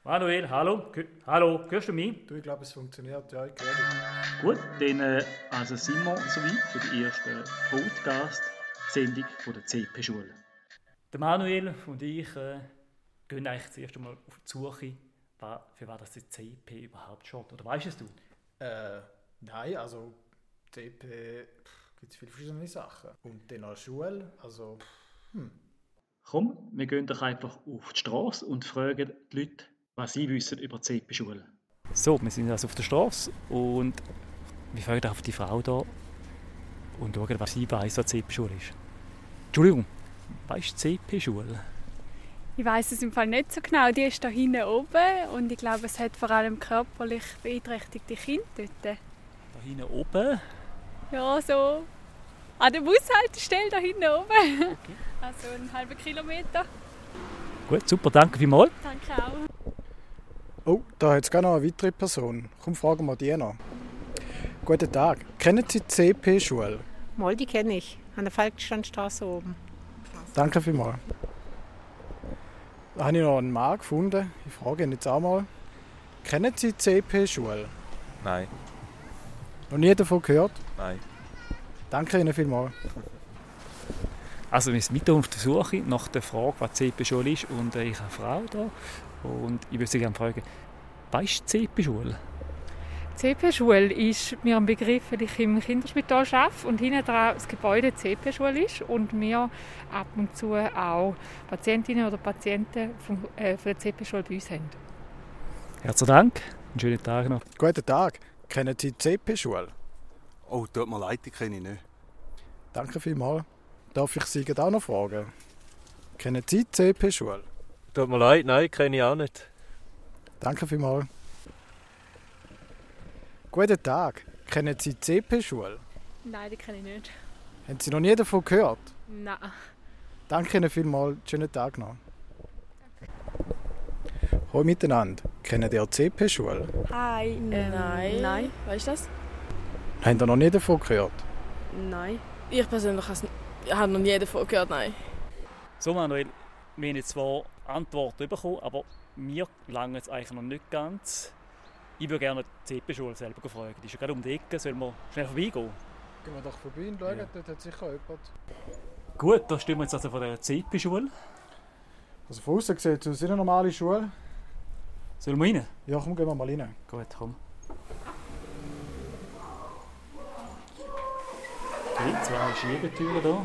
Manuel, hallo? Hallo, hörst du mich? Du, ich glaube, es funktioniert. Ja, ich höre dich. Gut, dann also sind wir soweit für die erste Podcast-Sendung der CP-Schule. Der Manuel und ich gehen eigentlich zuerst einmal auf die Suche, für was das die CP überhaupt steht. Oder weißt du? Nein, also CP gibt es viele verschiedene Sachen. Und dann an der Schule, also Komm, wir gehen doch einfach auf die Straße und fragen die Leute, was sie wissen über die CP-Schule. So, wir sind also auf der Straße und wir fragen auf die Frau da und schauen, was sie weiss, was die CP-Schule ist. Entschuldigung, was ist die CP-Schule? Ich weiss es im Fall nicht so genau. Die ist da hinten oben und ich glaube, es hat vor allem körperlich beeinträchtigte Kinder dort. Da hinten oben? Ja, so an der Bushaltestelle da hinten oben. Okay. Also einen halben Kilometer. Gut, super, danke vielmals. Danke auch. Oh, da hat es gar noch eine weitere Person. Komm, fragen wir die noch. Guten Tag. Kennen Sie die CP-Schule? Mal, die kenne ich. An der Falkstandstraße oben. Danke vielmals. Da habe ich noch einen Mann gefunden. Ich frage ihn jetzt auch mal. Kennen Sie die CP-Schule? Nein. Noch nie davon gehört? Nein. Danke Ihnen vielmals. Also wir sind mit auf der Suche nach der Frage, was die CP-Schule ist und ich habe eine Frau da und ich würde Sie gerne fragen, was ist die CP-Schule? Die CP-Schule ist mir ein Begriff, weil ich im Kinderspital arbeite und hinten dran das Gebäude CP-Schule ist und wir ab und zu auch Patientinnen oder Patienten von der CP-Schule bei uns haben. Herzlichen Dank, einen schönen Tag noch. Guten Tag. Kennen Sie die CP-Schule? Oh, tut mir leid, die kenne ich nicht. Danke vielmals. Darf ich Sie auch noch fragen? Kennen Sie die CP-Schule? Tut mir leid, nein, kenne ich auch nicht. Danke vielmals. Guten Tag. Kennen Sie die CP-Schule? Nein, die kenne ich nicht. Haben Sie noch nie davon gehört? Nein. Danke Ihnen vielmals. Schönen Tag noch. Hallo miteinander. Kennen ihr die CP-Schule? Hi. Nein. Nein. Weißt du das? Haben Sie noch nie davon gehört? Nein. Ich persönlich habe noch nie davon gehört, nein. So Manuel, wir haben jetzt zwar Antworten bekommen, aber mir lange es eigentlich noch nicht ganz. Ich würde gerne die CP-Schule selber fragen. Die ist ja gerade um die Ecke, sollen wir schnell vorbeigehen? Gehen wir doch vorbei und schauen, Ja. dort hat sicher jemand. Gut, da stehen wir jetzt also vor der CP-Schule. Also von außen sieht es aus wie eine normale Schule. Sollen wir rein? Ja, komm, gehen wir mal rein. Gut, komm. Okay, 2 Schiebetüren hier.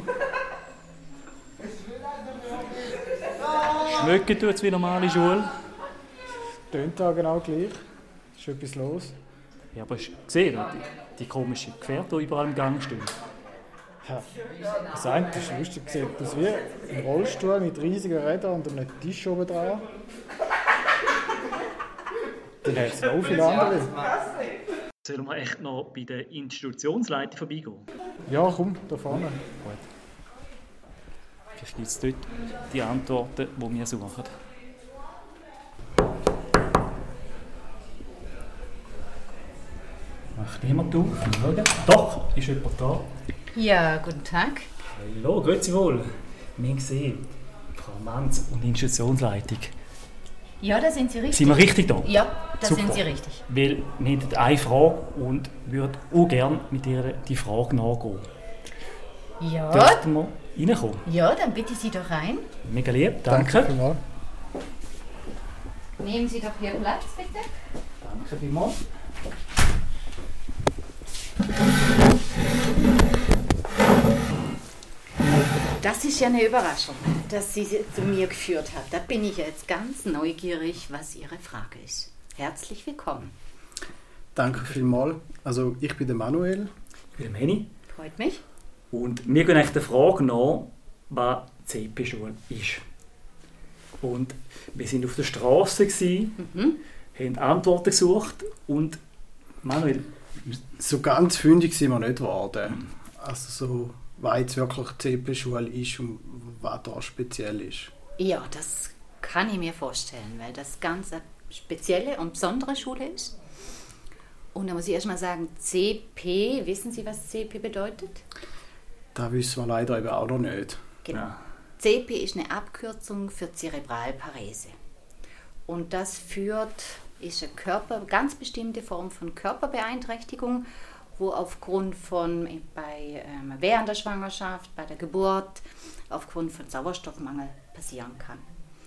Schmecken tut es wie normale Schule. Tönt da genau gleich. Ist etwas los. Ja, aber hast du gesehen, die komischen Gefährte, die überall im Gang stehen? Ja. Das eine ist lustig, sieht aus wie ein Rollstuhl mit riesigen Rädern und einem Tisch oben dran. Dann hat es noch viele andere. Sollen wir echt noch bei der Institutionsleitung vorbeigehen? Ja, komm, da vorne. Gut. Vielleicht gibt es dort die Antworten, die wir suchen. Macht niemand auf? Schauen. Doch, ist jemand da? Ja, guten Tag. Hallo, grüezi wohl. Wir haben gesehen, Frau Manz und Institutionsleitung. Ja, da sind Sie richtig. Sind wir richtig da? Ja, da Super. sind Sie richtig. Weil wir hätten eine Frage und würden auch gerne mit ihr die Frage nachgehen. Ja, Dürften wir reinkommen? ja, dann bitte Sie doch rein. Mega lieb, danke. vielmals. Nehmen Sie doch hier Platz, bitte. Danke vielmals. Das ist ja eine Überraschung, dass Sie sie zu mir geführt hat. Da bin ich jetzt ganz neugierig, was Ihre Frage ist. Herzlich willkommen. Danke vielmals. Also ich bin der Manuel. Ich bin der Manny. Freut mich. Und wir gehen eigentlich der Frage nach, was die CP-Schule ist. Und wir sind auf der Straße, haben Antworten gesucht und Manuel, So ganz fündig sind wir nicht geworden. Also so, was jetzt wirklich die CP-Schule ist und was da speziell ist. Ja, das kann ich mir vorstellen, weil das ganz eine spezielle und besondere Schule ist. Und da muss ich erst mal sagen, CP, wissen Sie, was CP bedeutet? Das wissen wir leider eben auch noch nicht. Genau. Ja. CP ist eine Abkürzung für Zerebralparese. Und das ist eine ganz bestimmte Form von Körperbeeinträchtigung, wo aufgrund von während der Schwangerschaft, bei der Geburt, aufgrund von Sauerstoffmangel passieren kann.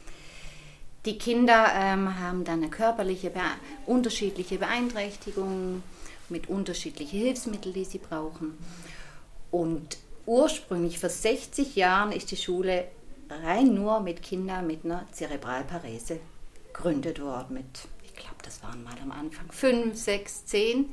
Die Kinder haben dann eine unterschiedliche Beeinträchtigung mit unterschiedlichen Hilfsmitteln, die sie brauchen. Und ursprünglich vor 60 Jahren ist die Schule rein nur mit Kindern mit einer Zerebralparese gegründet worden. Ich glaube, das waren mal am Anfang 5, 6, 10.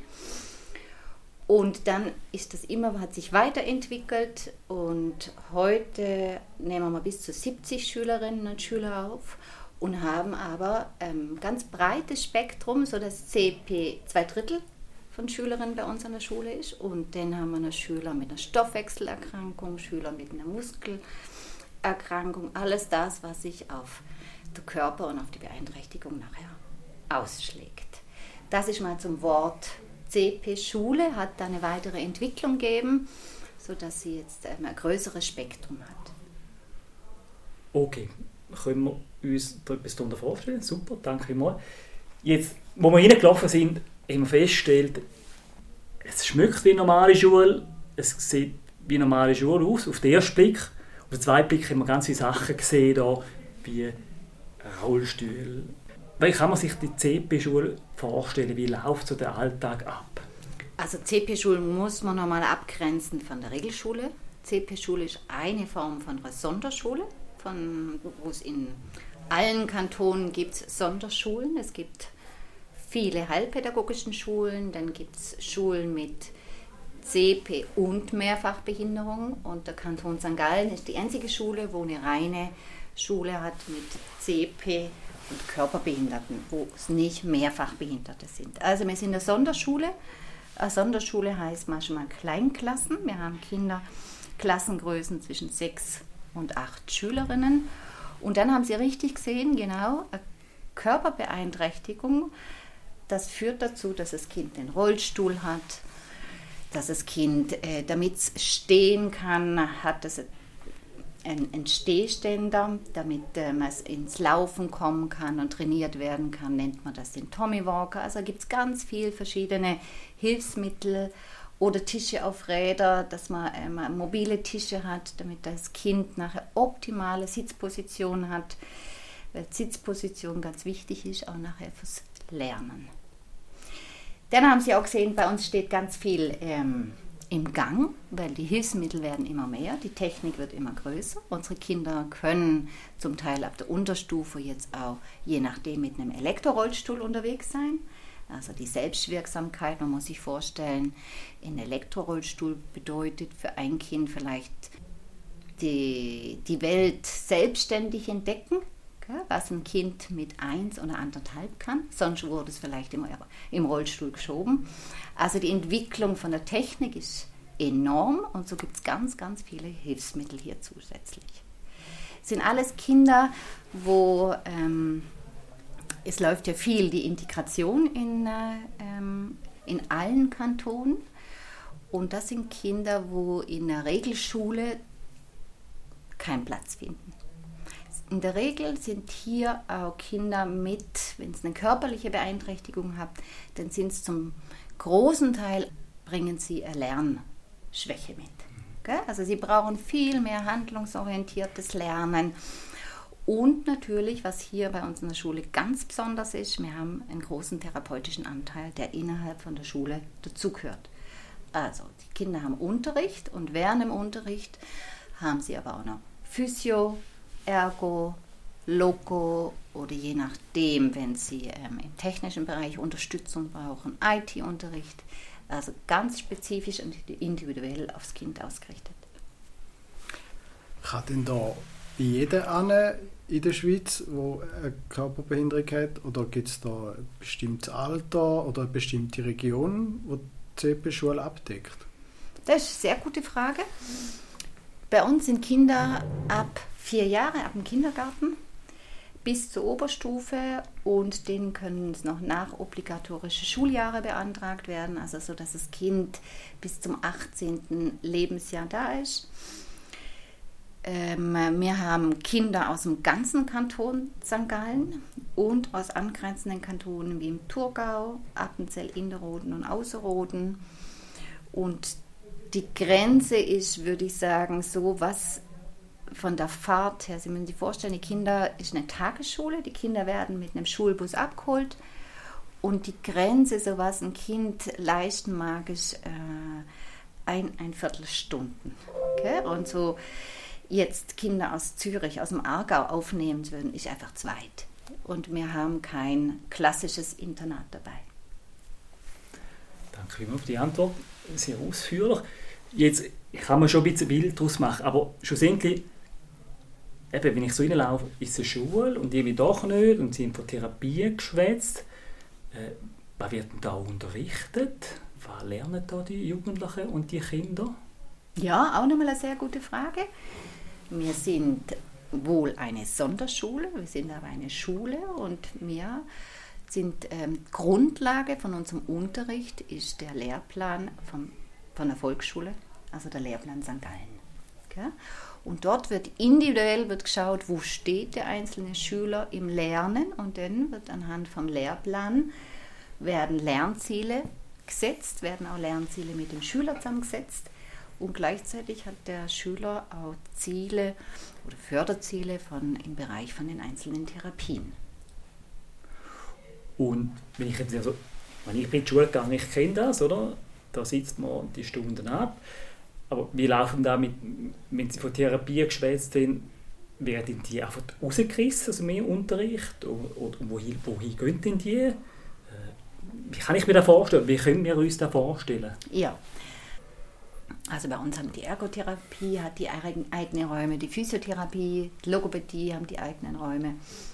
Und dann hat sich weiterentwickelt und heute nehmen wir bis zu 70 Schülerinnen und Schüler auf und haben aber ein ganz breites Spektrum, sodass CP 2/3 von Schülerinnen bei uns an der Schule ist. Und dann haben wir noch Schüler mit einer Stoffwechselerkrankung, Schüler mit einer Muskelerkrankung, alles das, was sich auf den Körper und auf die Beeinträchtigung nachher ausschlägt. Das ist mal zum Wort. CP Schule hat da eine weitere Entwicklung gegeben, sodass sie jetzt ein größeres Spektrum hat. Okay, können wir uns da etwas darunter vorstellen? Super, danke mal. Jetzt, wo wir reingelaufen sind, haben wir festgestellt, es schmeckt wie eine normale Schule, es sieht wie eine normale Schule aus, auf den ersten Blick. Auf den zweiten Blick haben wir ganz viele Sachen gesehen, da, wie Rollstühle. Wie kann man sich die CP-Schule vorstellen? Wie läuft so der Alltag ab? Also CP-Schule muss man nochmal abgrenzen von der Regelschule. CP-Schule ist eine Form von einer Sonderschule, wo es in allen Kantonen gibt Sonderschulen. Es gibt viele heilpädagogischen Schulen, dann gibt es Schulen mit CP und Mehrfachbehinderung. Und der Kanton St. Gallen ist die einzige Schule, wo eine reine Schule hat mit CP und Körperbehinderten, wo es nicht Mehrfachbehinderte sind. Also wir sind eine Sonderschule. Eine Sonderschule heißt manchmal Kleinklassen. Wir haben Kinder, Klassengrößen zwischen 6 und 8 Schülerinnen. Und dann haben Sie richtig gesehen, genau, eine Körperbeeinträchtigung. Das führt dazu, dass das Kind den Rollstuhl hat, dass das Kind, damit es stehen kann, hat es einen Stehständer, damit man ins Laufen kommen kann und trainiert werden kann, nennt man das den Tommy Walker. Also gibt es ganz viele verschiedene Hilfsmittel oder Tische auf Räder, dass man mobile Tische hat, damit das Kind nachher optimale Sitzposition hat, weil Sitzposition ganz wichtig ist, auch nachher fürs Lernen. Dann haben Sie auch gesehen, bei uns steht ganz viel im Gang, weil die Hilfsmittel werden immer mehr, die Technik wird immer größer. Unsere Kinder können zum Teil ab der Unterstufe jetzt auch, je nachdem, mit einem Elektrorollstuhl unterwegs sein. Also die Selbstwirksamkeit, man muss sich vorstellen, ein Elektrorollstuhl bedeutet für ein Kind vielleicht die Welt selbstständig entdecken, was ein Kind mit 1 oder 1,5 kann. Sonst wurde es vielleicht immer im Rollstuhl geschoben. Also die Entwicklung von der Technik ist enorm und so gibt es ganz, ganz viele Hilfsmittel hier zusätzlich. Es sind alles Kinder, wo es läuft ja viel die Integration in allen Kantonen und das sind Kinder, wo in der Regelschule keinen Platz finden. In der Regel sind hier auch Kinder mit, wenn es eine körperliche Beeinträchtigung hat, dann sind es zum großen Teil, bringen sie eine Lernschwäche mit. Okay? Also sie brauchen viel mehr handlungsorientiertes Lernen. Und natürlich, was hier bei uns in der Schule ganz besonders ist, wir haben einen großen therapeutischen Anteil, der innerhalb von der Schule dazugehört. Also die Kinder haben Unterricht und während dem Unterricht haben sie aber auch noch Physio, Ergo, Loco oder je nachdem, wenn sie im technischen Bereich Unterstützung brauchen, IT-Unterricht, also ganz spezifisch und individuell aufs Kind ausgerichtet. Kann denn da jeder in der Schweiz, der eine Körperbehinderung hat, oder gibt es da ein bestimmtes Alter oder eine bestimmte Region, die die CP-Schule abdeckt? Das ist eine sehr gute Frage. Bei uns sind Kinder ab 4 Jahre, ab dem Kindergarten bis zur Oberstufe und denen können es noch nach obligatorische Schuljahre beantragt werden, also so, dass das Kind bis zum 18. Lebensjahr da ist. Wir haben Kinder aus dem ganzen Kanton St. Gallen und aus angrenzenden Kantonen wie im Thurgau, Appenzell Innerrhoden und Ausserrhoden. Und die Grenze ist, würde ich sagen, so was von der Fahrt her. Sie müssen sich vorstellen, die Kinder ist eine Tagesschule, die Kinder werden mit einem Schulbus abgeholt und die Grenze, so was ein Kind leisten mag, ist ein Viertelstunden. Okay? Und so jetzt Kinder aus Zürich, aus dem Aargau aufnehmen würden, ist einfach zu weit. Und wir haben kein klassisches Internat dabei. Danke für die Antwort, sehr ausführlich. Jetzt kann man schon ein bisschen Bild daraus machen, aber schlussendlich, wenn ich so reinlaufe, ist es eine Schule und irgendwie doch nicht und sie haben von Therapie geschwätzt. Was wird denn da unterrichtet? Was lernen da die Jugendlichen und die Kinder? Ja, auch nochmal eine sehr gute Frage. Wir sind wohl eine Sonderschule, wir sind aber eine Schule und wir sind Grundlage von unserem Unterricht ist der Lehrplan von der Volksschule, also der Lehrplan St. Gallen. Okay? Und dort wird individuell geschaut, wo steht der einzelne Schüler im Lernen und dann wird anhand vom Lehrplan werden Lernziele gesetzt, werden auch Lernziele mit dem Schüler zusammengesetzt. Und gleichzeitig hat der Schüler auch Ziele oder Förderziele im Bereich von den einzelnen Therapien. Und wenn ich bin in die Schule gegangen, ich kenne das, oder? Da sitzt man die Stunden ab. Aber wie laufen da wenn Sie von Therapie geschwätzt sind, werden die einfach rausgerissen, also mehr Unterricht? Oder wohin gehen denn die? Wie kann ich mir das vorstellen? Wie können wir uns das vorstellen? Ja. Also bei uns haben die Ergotherapie hat die eigenen Räume, die Physiotherapie, die Logopädie haben die eigenen Räume.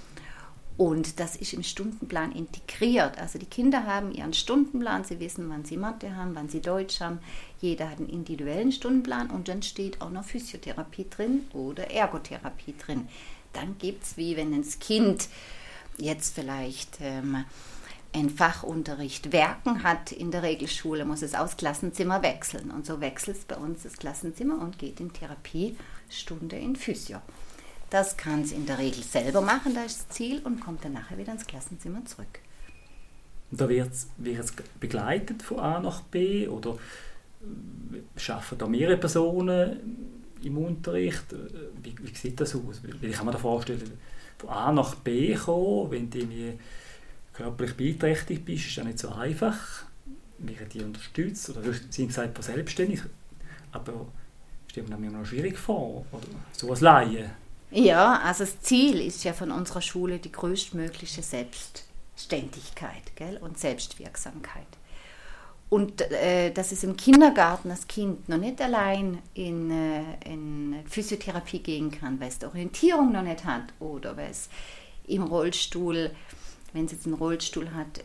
Und das ist im Stundenplan integriert. Also die Kinder haben ihren Stundenplan, sie wissen, wann sie Mathe haben, wann sie Deutsch haben. Jeder hat einen individuellen Stundenplan und dann steht auch noch Physiotherapie drin oder Ergotherapie drin. Dann gibt es, wie wenn das Kind jetzt vielleicht einen Fachunterricht Werken hat in der Regelschule, muss es aus Klassenzimmer wechseln. Und so wechselt es bei uns das Klassenzimmer und geht in Therapiestunde in Physio. Das kann es in der Regel selber machen, da ist das Ziel, und kommt dann nachher wieder ins Klassenzimmer zurück. Und da wird es begleitet von A nach B oder arbeiten da mehrere Personen im Unterricht? Wie sieht das aus? Wie kann man da vorstellen, von A nach B kommen, wenn du körperlich beeinträchtigt bist, ist das nicht so einfach. Werden die unterstützt oder sind gesagt von selbstständig, aber stellt mir noch schwierig vor, oder so als Laie. Ja, also das Ziel ist ja von unserer Schule die größtmögliche Selbstständigkeit, gell, und Selbstwirksamkeit. Und dass es im Kindergarten das Kind noch nicht allein in Physiotherapie gehen kann, weil es die Orientierung noch nicht hat oder weil es im Rollstuhl, wenn es jetzt einen Rollstuhl hat,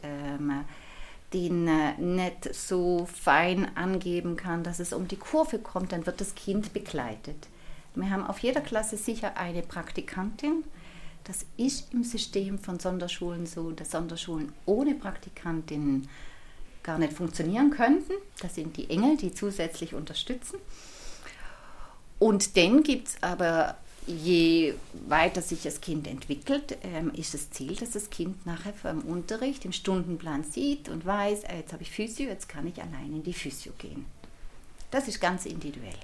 den nicht so fein angeben kann, dass es um die Kurve kommt, dann wird das Kind begleitet. Wir haben auf jeder Klasse sicher eine Praktikantin. Das ist im System von Sonderschulen so, dass Sonderschulen ohne Praktikantin gar nicht funktionieren könnten. Das sind die Engel, die zusätzlich unterstützen. Und dann gibt es aber, je weiter sich das Kind entwickelt, ist das Ziel, dass das Kind nachher vom Unterricht im Stundenplan sieht und weiß, jetzt habe ich Physio, jetzt kann ich allein in die Physio gehen. Das ist ganz individuell.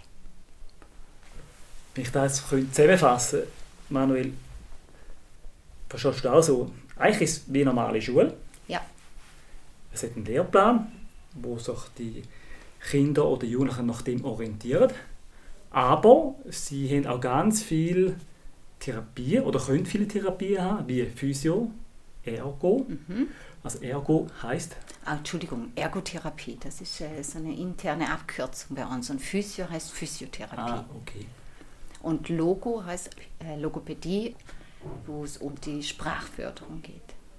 Wenn ich das zusammenfassen könnte, Manuel, verstehst du auch so, eigentlich ist es wie eine normale Schule. Ja. Es hat einen Lehrplan, wo sich die Kinder oder Jugendlichen nach dem orientieren. Aber sie haben auch ganz viel Therapie oder können viele Therapien haben, wie Physio, Ergo. Mhm. Also Ergo heisst? Ergotherapie. Das ist so eine interne Abkürzung bei uns. Und Physio heißt Physiotherapie. Ah, okay. Und Logo heißt Logopädie, wo es um die Sprachförderung geht.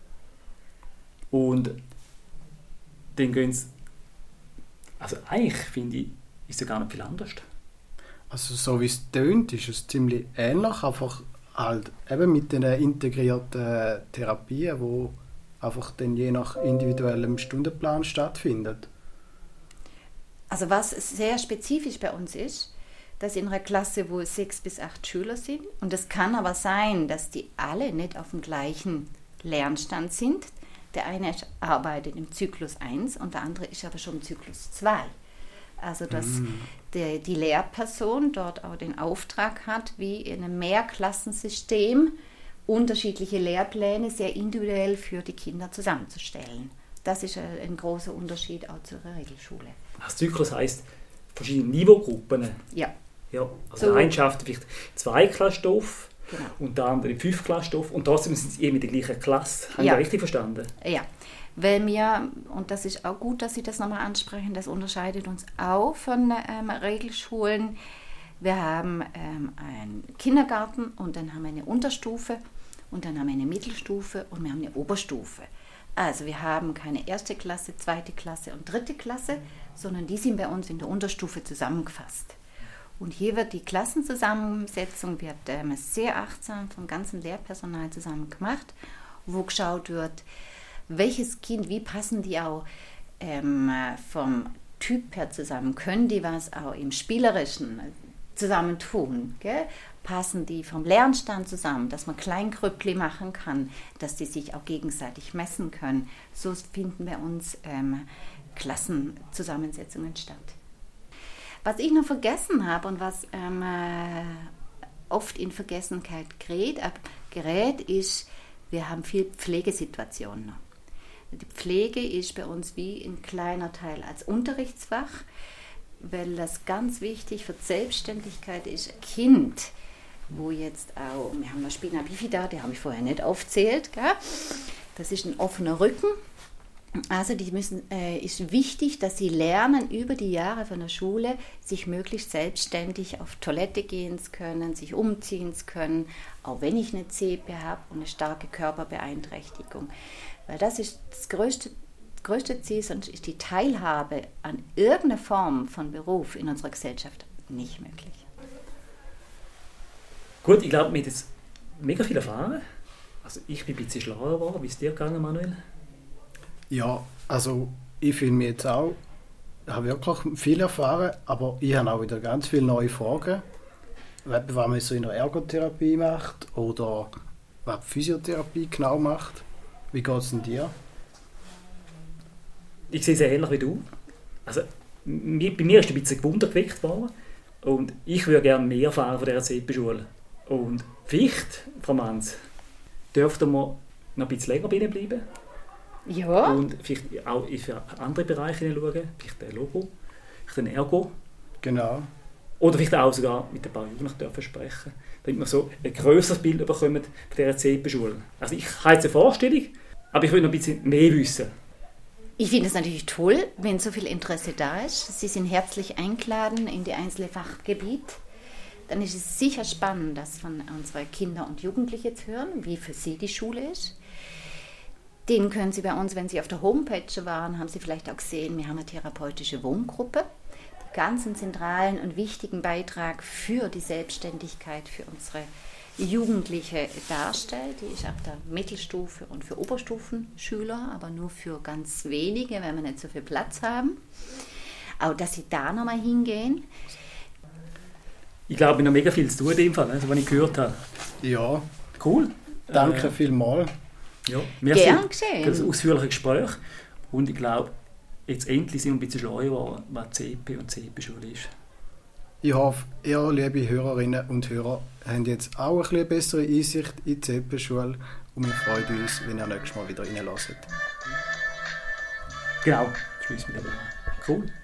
Und dann gehen sie, also eigentlich finde ich, ist es gar nicht viel anders. Also so wie es tönt, ist es ziemlich ähnlich, einfach halt eben mit den integrierten Therapien, die einfach dann je nach individuellem Stundenplan stattfinden. Also was sehr spezifisch bei uns ist, dass in einer Klasse, wo 6 bis 8 Schüler sind, und es kann aber sein, dass die alle nicht auf dem gleichen Lernstand sind. Der eine arbeitet im Zyklus 1 und der andere ist aber schon im Zyklus 2. Also dass die Lehrperson dort auch den Auftrag hat, wie in einem Mehrklassensystem unterschiedliche Lehrpläne sehr individuell für die Kinder zusammenzustellen. Das ist ein großer Unterschied auch zur Regelschule. Das Zyklus heisst verschiedene Niveaugruppen. Ja. Ja, also der eine schafft vielleicht 2 Klassstoff und der andere 5 Klassstoff und trotzdem sind sie in der gleichen Klasse. Habe ich das richtig verstanden? Ja, weil wir, und das ist auch gut, dass Sie das nochmal ansprechen, das unterscheidet uns auch von Regelschulen. Wir haben einen Kindergarten und dann haben wir eine Unterstufe und dann haben wir eine Mittelstufe und wir haben eine Oberstufe. Also wir haben keine 1. Klasse, 2. Klasse und 3. Klasse, sondern die sind bei uns in der Unterstufe zusammengefasst. Und hier wird die Klassenzusammensetzung sehr achtsam vom ganzen Lehrpersonal zusammen gemacht, wo geschaut wird, welches Kind, wie passen die auch vom Typ her zusammen, können die was auch im Spielerischen zusammen tun, gell? Passen die vom Lernstand zusammen, dass man Kleingrüppli machen kann, dass die sich auch gegenseitig messen können. So finden bei uns Klassenzusammensetzungen statt. Was ich noch vergessen habe und was oft in Vergessenheit gerät, ist, wir haben viel Pflegesituationen noch. Die Pflege ist bei uns wie ein kleiner Teil als Unterrichtsfach, weil das ganz wichtig für die Selbstständigkeit ist. Ein Kind, wo jetzt auch, wir haben eine Spina bifida, die habe ich vorher nicht aufgezählt, gell? Das ist ein offener Rücken. Also ist wichtig, dass sie lernen, über die Jahre von der Schule sich möglichst selbstständig auf Toilette gehen können, sich umziehen können, auch wenn ich eine CP habe und eine starke Körperbeeinträchtigung. Weil das ist das größte Ziel, sonst ist die Teilhabe an irgendeiner Form von Beruf in unserer Gesellschaft nicht möglich. Gut, ich glaube, wir haben jetzt mega viel erfahren. Also ich bin ein bisschen schlauer geworden. Wie ist dir gegangen, Manuel? Ja, also ich fühle mich jetzt auch, ich habe wirklich viel erfahren, aber ich habe auch wieder ganz viele neue Fragen, was man so in der Ergotherapie macht oder was Physiotherapie genau macht. Wie geht es denn dir? Ich sehe es ähnlich wie du. Also, bei mir ist ein bisschen Gewunder geweckt worden und ich würde gerne mehr erfahren von dieser CP-Schule. Und vielleicht, Frau Manz, dürften wir noch ein bisschen länger bleiben. Ja. Und vielleicht auch in andere Bereiche schauen, vielleicht ein Logo, vielleicht ein Ergo. Genau. Oder vielleicht auch sogar mit ein paar Jugendlichen sprechen, damit wir so ein grösseres Bild bekommen von dieser CP-Schule. Also ich habe jetzt eine Vorstellung, aber ich will noch ein bisschen mehr wissen. Ich finde es natürlich toll, wenn so viel Interesse da ist. Sie sind herzlich eingeladen in die einzelnen Fachgebiete. Dann ist es sicher spannend, das von unseren Kindern und Jugendlichen zu hören, wie für sie die Schule ist. Den können Sie bei uns, wenn Sie auf der Homepage waren, haben Sie vielleicht auch gesehen, wir haben eine therapeutische Wohngruppe, die ganz einen zentralen und wichtigen Beitrag für die Selbstständigkeit für unsere Jugendliche darstellt. Die ist ab der Mittelstufe und für Oberstufenschüler, aber nur für ganz wenige, weil wir nicht so viel Platz haben. Auch, dass Sie da nochmal hingehen. Ich glaube, ich habe noch mega viel zu tun in dem Fall, also, was ich gehört habe. Ja. Cool. Danke vielmals. Ja, merci Gern geschehen. für das ausführliche Gespräch. Und ich glaube, jetzt endlich sind wir ein bisschen schlauer geworden, was CP und CP-Schule ist. Ich hoffe, ihr, liebe Hörerinnen und Hörer, habt jetzt auch ein bisschen bessere Einsicht in die CP-Schule und wir freuen uns, wenn ihr nächstes Mal wieder reinhört. Genau, schließen wir dabei. Cool.